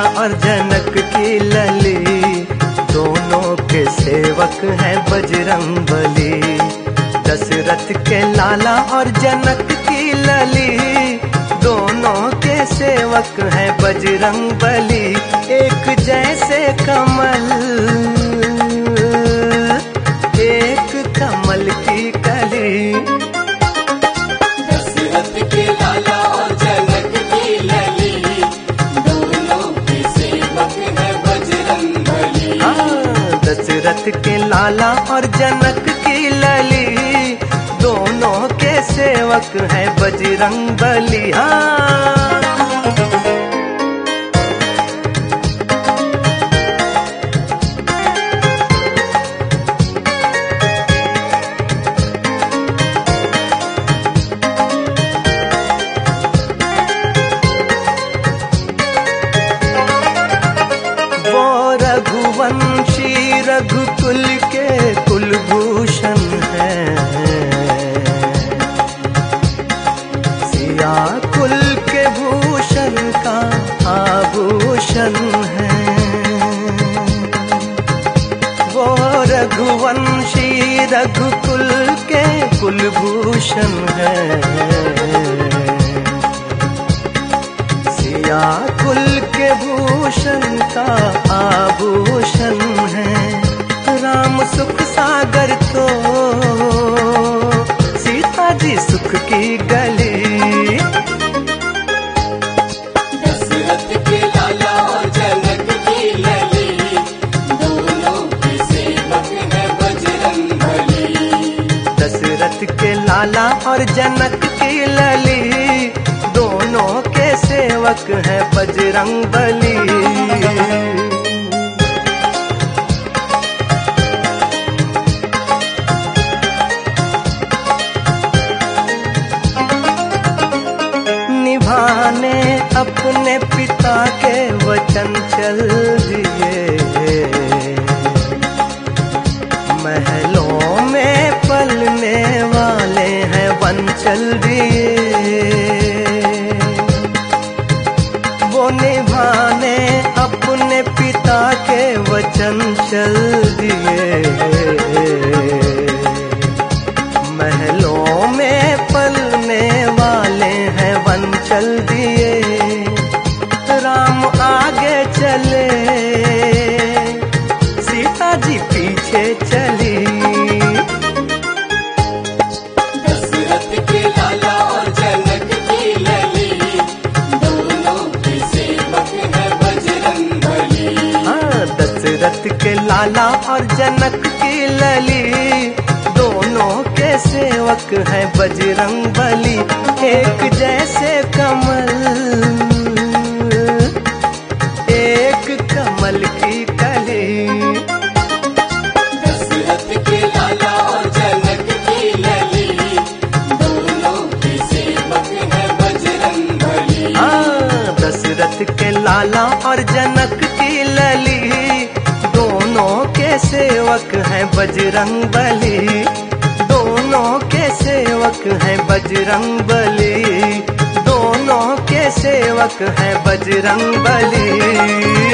और जनक की लली, दोनों के सेवक हैं बजरंगबली। दशरथ के लाला और जनक की लली, दोनों के सेवक हैं बजरंगबली। एक जैसे कमल, एक कमल की कली। दशरथ के लाला और जनक की लली, दोनों के सेवक हैं बजरंगबली। दशरथ के लाला और जनक की लली, दोनों के सेवक हैं बजरंगबली। रघुवंशी रघुकुल के कुलभूषण हैं, सिया कुल के भूषण का आभूषण है। वो रघुवंशी रघुकुल के कुलभूषण हैं, सिया कुल के भूषण का आभूषण है। राम सुख सागर तो सीता जी सुख की गली। दशरथ के लाला और जनक की लली, दोनों के सेवक हैं बजरंगबली। दशरथ के लाला और जनक की लली, दोनों के सेवक हैं बजरंगबली। निभाने अपने पिता के वचन चल दिए, महलों में पलने वाले हैं वन चल दिए। वो निभाने अपने पिता के वचन चल दिए, महलों में पलने वाले हैं वन चल दिए। राम आगे चले, सीता जी पीछे चली। दशरथ के लाला और जनक की लली, दोनों के सेवक हैं बजरंगबली। दशरथ के लाला और जनक की लली, दोनों के सेवक हैं बजरंगबली। एक जैसे कमल, एक कमल की कली। दशरथ के लाला और जनक की लली, दोनों के सेवक हैं बजरंगबली। दशरथ के लाला और जनक की लली, दोनों के सेवक हैं बजरंगबली। दोनों के सेवक हैं बजरंगबली, दोनों के सेवक हैं बजरंगबली।